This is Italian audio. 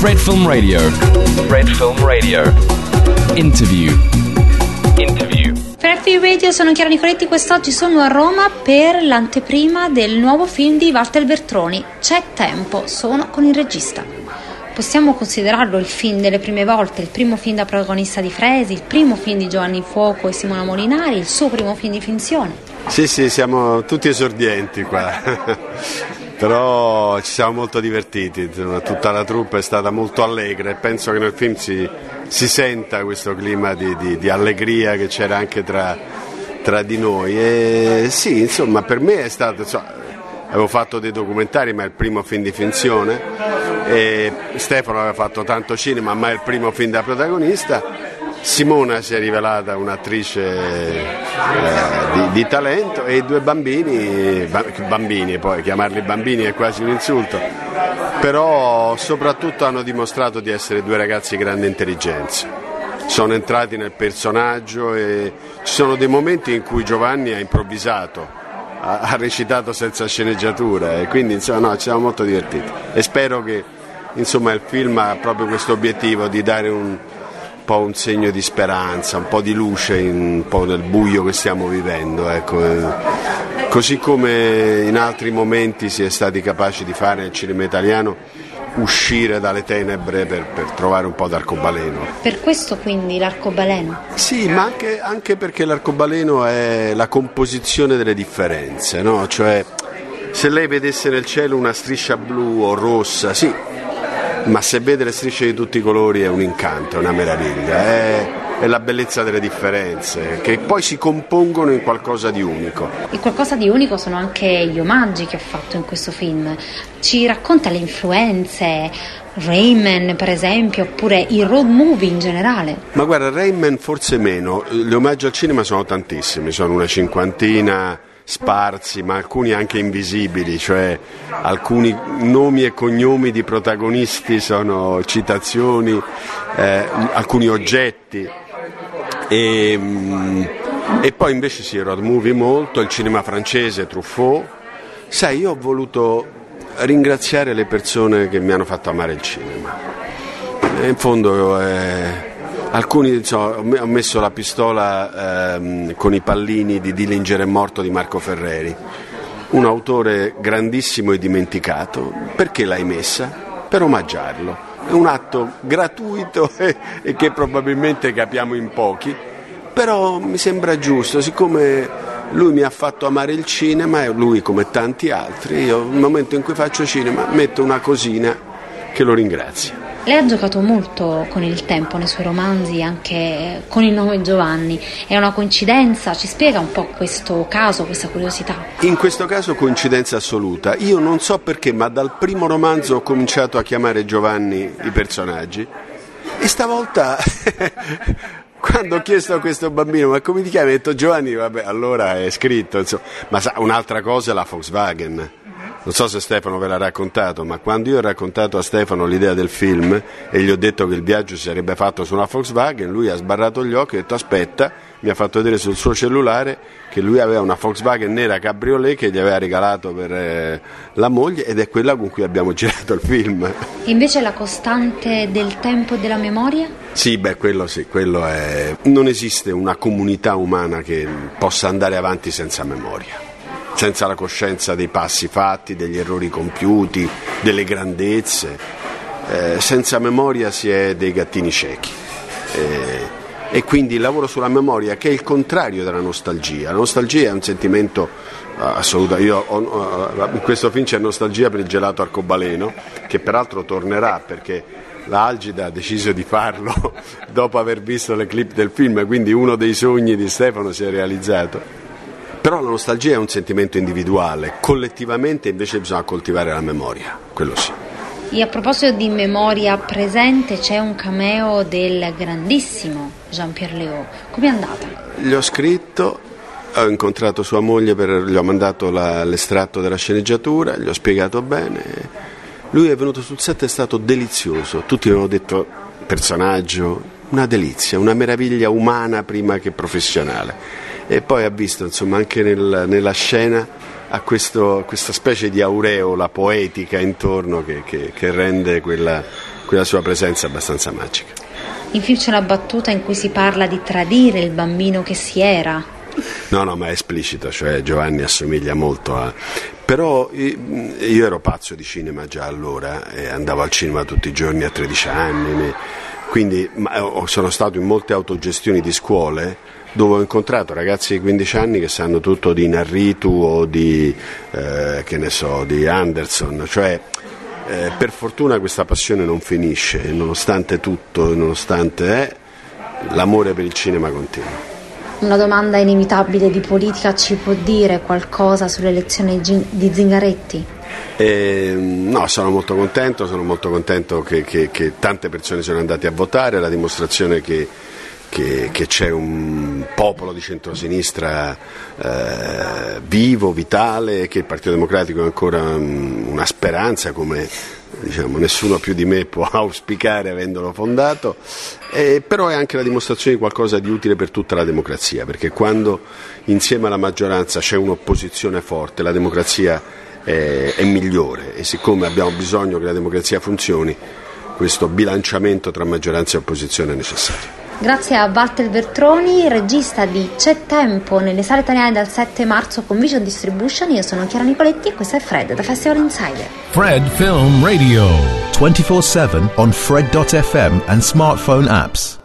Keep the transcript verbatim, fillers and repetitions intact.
Red Film Radio. Red Film Radio. Interview. Interview. Red Film Radio, sono Chiara Nicoletti. Quest'oggi sono a Roma per l'anteprima del nuovo film di Walter Veltroni, C'è tempo. Sono con il regista. Possiamo considerarlo il film delle prime volte, il primo film da protagonista di Fresi, il primo film di Giovanni Fuoco e Simona Molinari, il suo primo film di finzione. Sì, sì, siamo tutti esordienti qua. Però ci siamo molto divertiti, tutta la troupe è stata molto allegra e penso che nel film si, si senta questo clima di, di, di allegria che c'era anche tra, tra di noi. E sì, insomma, per me è stato, insomma, avevo fatto dei documentari, ma è il primo film di finzione, e Stefano aveva fatto tanto cinema, ma è il primo film da protagonista. Simona si è rivelata un'attrice eh, di, di talento, e i due bambini, bambini poi chiamarli bambini è quasi un insulto, però soprattutto hanno dimostrato di essere due ragazzi di grande intelligenza, sono entrati nel personaggio e ci sono dei momenti in cui Giovanni ha improvvisato, ha, ha recitato senza sceneggiatura, e quindi insomma no, ci siamo molto divertiti e spero che insomma il film ha proprio questo obiettivo di dare un un po' un segno di speranza, un po' di luce in, un po' nel buio che stiamo vivendo, ecco. Così come in altri momenti si è stati capaci di fare nel cinema italiano, uscire dalle tenebre per, per trovare un po' d'arcobaleno. Per questo quindi l'arcobaleno? Sì, ma anche, anche perché l'arcobaleno è la composizione delle differenze, no? Cioè, se lei vedesse nel cielo una striscia blu o rossa, sì, ma se vede le strisce di tutti i colori è un incanto, è una meraviglia, è, è la bellezza delle differenze che poi si compongono in qualcosa di unico. E qualcosa di unico sono anche gli omaggi che ha fatto in questo film. Ci racconta le influenze, Rain Man per esempio, oppure i road movie in generale? Ma guarda, Rain Man forse meno, gli omaggi al cinema sono tantissimi, sono una cinquantina sparsi, ma alcuni anche invisibili, cioè alcuni nomi e cognomi di protagonisti sono citazioni, eh, alcuni oggetti, e, e poi invece sì, road movie molto, il cinema francese, Truffaut. Sai, io ho voluto ringraziare le persone che mi hanno fatto amare il cinema, e in fondo eh, alcuni, insomma, ho messo la pistola ehm, con i pallini di Dillinger è morto di Marco Ferreri, un autore grandissimo e dimenticato. Perché l'hai messa? Per omaggiarlo. È un atto gratuito e, e che probabilmente capiamo in pochi, però mi sembra giusto, siccome lui mi ha fatto amare il cinema, e lui come tanti altri, io nel momento in cui faccio cinema metto una cosina che lo ringrazia. Lei ha giocato molto con il tempo nei suoi romanzi, anche con il nome Giovanni. È una coincidenza? Ci spiega un po' questo caso, questa curiosità? In questo caso coincidenza assoluta. Io non so perché, ma dal primo romanzo ho cominciato a chiamare Giovanni i personaggi, e stavolta quando ho chiesto a questo bambino ma come ti chiami, ha detto Giovanni, vabbè, allora è scritto, insomma. Ma sa, un'altra cosa è la Volkswagen. Non so se Stefano ve l'ha raccontato, ma quando io ho raccontato a Stefano l'idea del film e gli ho detto che il viaggio si sarebbe fatto su una Volkswagen, lui ha sbarrato gli occhi e ha detto aspetta, mi ha fatto vedere sul suo cellulare che lui aveva una Volkswagen nera cabriolet che gli aveva regalato per eh, la moglie, ed è quella con cui abbiamo girato il film. E invece la costante del tempo e della memoria? Sì, beh, quello sì, quello è... Non esiste una comunità umana che possa andare avanti senza memoria, senza la coscienza dei passi fatti, degli errori compiuti, delle grandezze. Eh, senza memoria si è dei gattini ciechi. Eh, e quindi il lavoro sulla memoria, che è il contrario della nostalgia. La nostalgia è un sentimento uh, assoluto. Io ho, uh, in questo film c'è nostalgia per il gelato arcobaleno, che peraltro tornerà perché la Algida ha deciso di farlo dopo aver visto le clip del film, quindi uno dei sogni di Stefano si è realizzato. Però la nostalgia è un sentimento individuale, collettivamente invece bisogna coltivare la memoria, quello sì. E a proposito di memoria presente, c'è un cameo del grandissimo Jean-Pierre Léaud. Com'è andata? Gli ho scritto, ho incontrato sua moglie, per, gli ho mandato la, l'estratto della sceneggiatura, gli ho spiegato bene. Lui è venuto sul set, è stato delizioso, tutti mi hanno detto personaggio, una delizia, una meraviglia umana prima che professionale. E poi ha visto, insomma, anche nel, nella scena a questo, questa specie di aureola poetica intorno che, che, che rende quella, quella sua presenza abbastanza magica. In film c'è una battuta in cui si parla di tradire il bambino che si era. No, no, ma è esplicito, cioè Giovanni assomiglia molto a... Però io ero pazzo di cinema già allora, e andavo al cinema tutti i giorni a tredici anni, quindi sono stato in molte autogestioni di scuole dove ho incontrato ragazzi di quindici anni che sanno tutto di Inarritu o di, eh, che ne so, di Anderson, cioè eh, per fortuna questa passione non finisce, nonostante tutto, nonostante eh, l'amore per il cinema continua. Una domanda inevitabile di politica: ci può dire qualcosa sull'elezione di Zingaretti? Eh, no, sono molto contento, sono molto contento che, che, che tante persone sono andate a votare, è la dimostrazione che, che, che c'è un popolo di centrosinistra eh, vivo, vitale, e che il Partito Democratico è ancora um, una speranza, come diciamo nessuno più di me può auspicare avendolo fondato, eh, però è anche la dimostrazione di qualcosa di utile per tutta la democrazia, perché quando insieme alla maggioranza c'è un'opposizione forte la democrazia è, è migliore, e siccome abbiamo bisogno che la democrazia funzioni, questo bilanciamento tra maggioranza e opposizione è necessario. Grazie a Walter Veltroni, regista di C'è tempo nelle sale italiane dal sette marzo con Vision Distribution. Io sono Chiara Nicoletti e questo è Fred da Festival Insider. Fred Film Radio twenty-four seven on Fred dot f m and smartphone apps.